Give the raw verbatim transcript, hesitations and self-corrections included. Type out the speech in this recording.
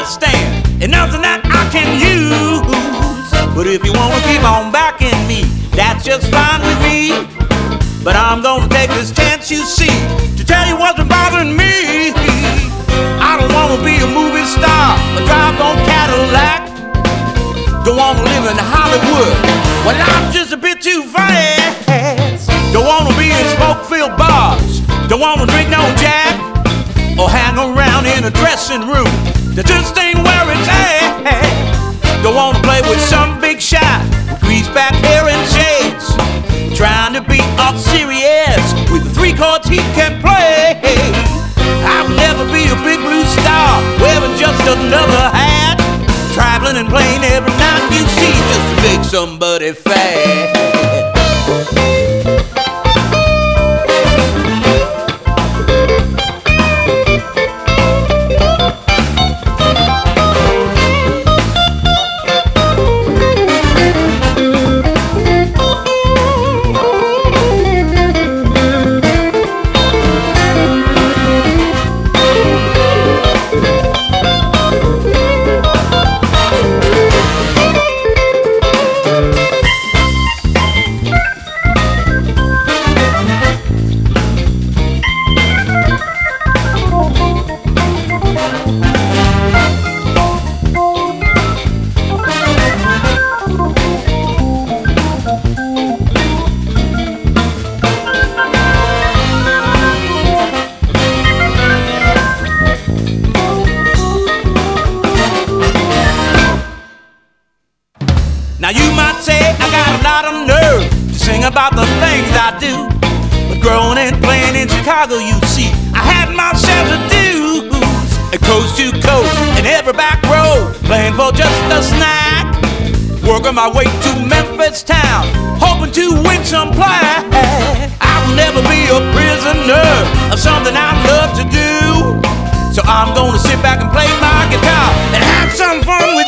understand, and nothing that I can use. But if you wanna keep on backing me, that's just fine with me. But I'm gonna take this chance, you see, to tell you what's been bothering me. I don't wanna be a movie star, a drive on Cadillac. Don't wanna live in Hollywood, well, life's just a bit too fast. Don't wanna be in smoke-filled bars, don't wanna drink no Jack, or hang around in a dressing room that just ain't where it's at. Don't wanna play with some big shot with greased back hair and shades, trying to be all serious with the three chords he can play. I'll never be a big blue star wearing just another hat, traveling and playing every night you see just to make somebody fat. Now you might say I got a lot of nerve to sing about the things I do, but growing and playing in Chicago, you see, I had myself to do. And coast to coast and every back road, playing for just a snack, working my way to Memphis town, hoping to win some play. I will never be a prisoner of something I love to do, so I'm gonna sit back and play my guitar and have some fun with